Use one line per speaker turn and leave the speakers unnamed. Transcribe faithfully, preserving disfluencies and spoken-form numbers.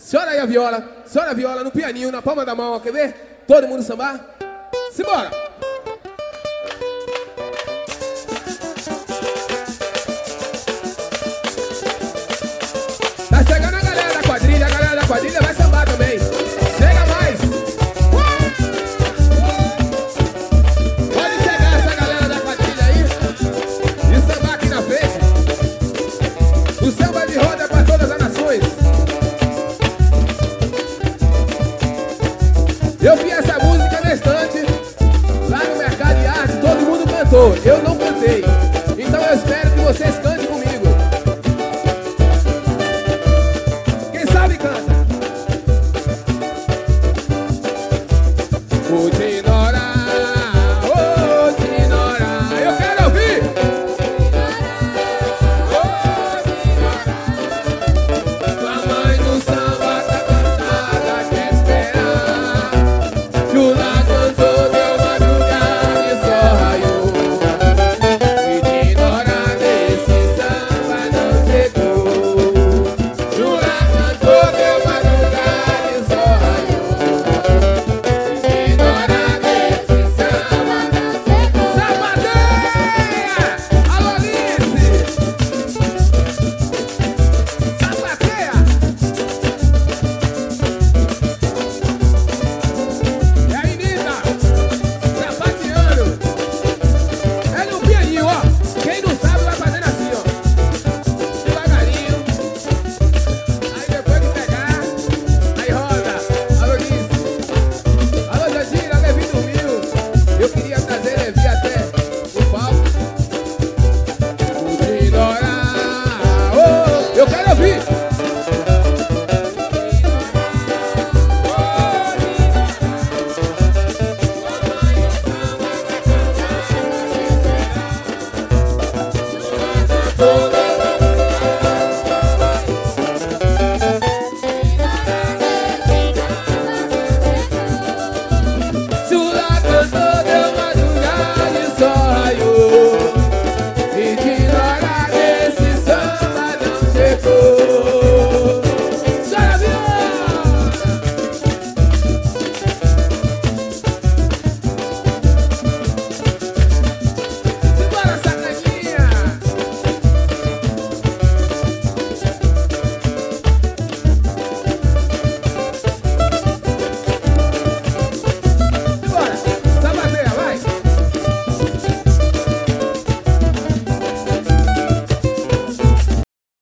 Chora aí a viola, chora a viola no pianinho, na palma da mão, ó, quer ver? Todo mundo sambar? Simbora! Tá chegando a galera da quadrilha, a galera da quadrilha vai sambar também. Chega mais! Uh! Pode chegar essa galera da quadrilha aí e sambar aqui na frente. O samba de roda é pra todas as nações. Eu vi essa música na estante, lá no Mercado de Arte, todo mundo cantou, eu não cantei. Então eu espero que vocês cantem comigo. Quem sabe canta.